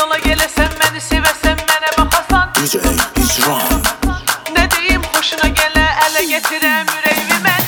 yola gələsən, məni sevəsən, mənə baxasan. DJ is wrong. Nə deyim xoşuna gələ, ələ gətirəm ürəyimi mən.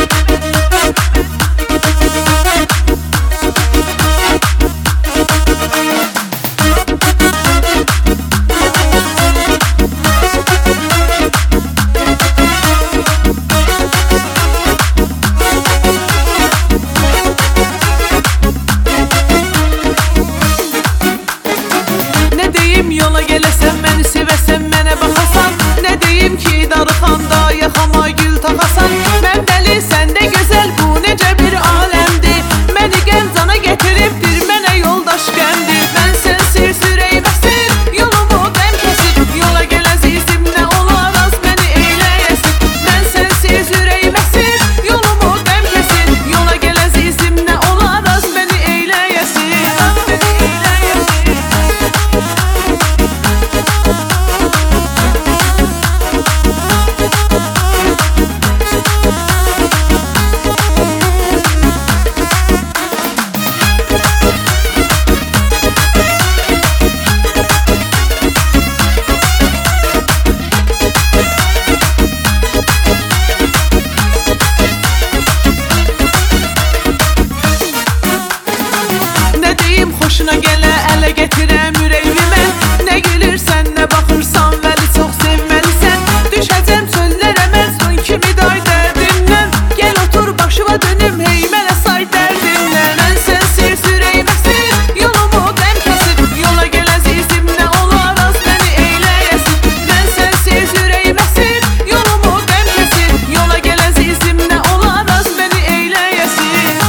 Yola gələsən, məni sevəsən, mənə baxasan. Nə deyim ki, darıxanda yaxama gül taxasan. Mən dəli, sən də gözəl, bu necə bir aləmdir. Məni Gəncana gətiribdir, mənə yoldaş qəmdir. Mən sənsiz ürəyim əsir, yolumu qəm kəsir. Yola gəl əzizim, nə olar az məni eyləyəsin. Mən sənsiz ürəyim əsir, yolumu qəm kəsir. Yola gəl əzizim, nə olar az məni eyləyəsin. Xoşuna gələ, ələ gətirəm ürəyimi mən. Nə gülürsən, nə baxırsan, vəli çox sevməlisən. Düşəcəm çöllərə mən son kimi day dərdindən. Gəl otur başıma dönüm, hey mənə say dərdindən. Mən sənsiz ürəyim əsir, yolumu qəm kəsir. Yola gəl əzizim, nə olar az məni eyləyəsin. Mən sənsiz ürəyim əsir, yolumu qəm kəsir. Yola gəl əzizim, nə olar az məni eyləyəsin.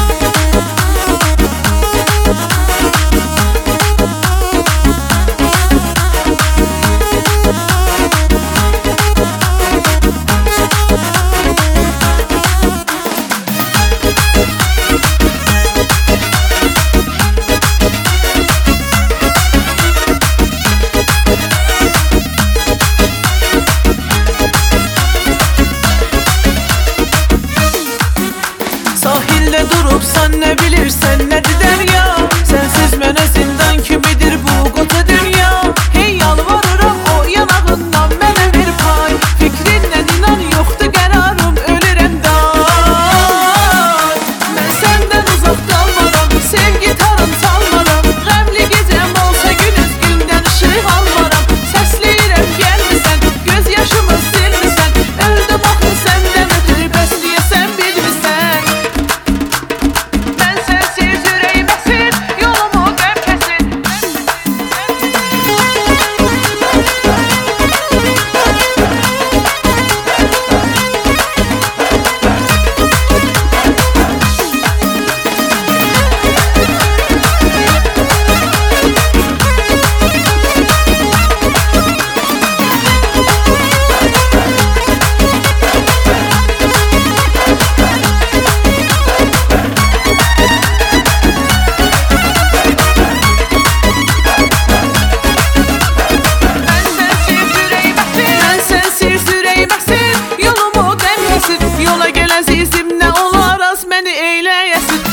Sahildə durubsan, nə bilirsən, nədir dərya? Sənsiz mənə zindan kimidir bu qoca dünya. Hey yalvarıram o yanağından mənə bir pay. Fikrindən inan yoxdur qərarım, ölürəm day. Mən səndən uzaq qalmaram, sevgi tarım salmaram. Qəmli gecəm olsa günüz gündən ışıq almaram. Səsləyirəm gəlmisən, göz yaşımı silmisən. Öldüm axı səndən ötürü, bəs niyə sən bilmirsən? Mən sənsiz ürəyim əsir, yolumu qəm kəsir. Yola gəl əzizim, nə olar az məni eyləyəsin.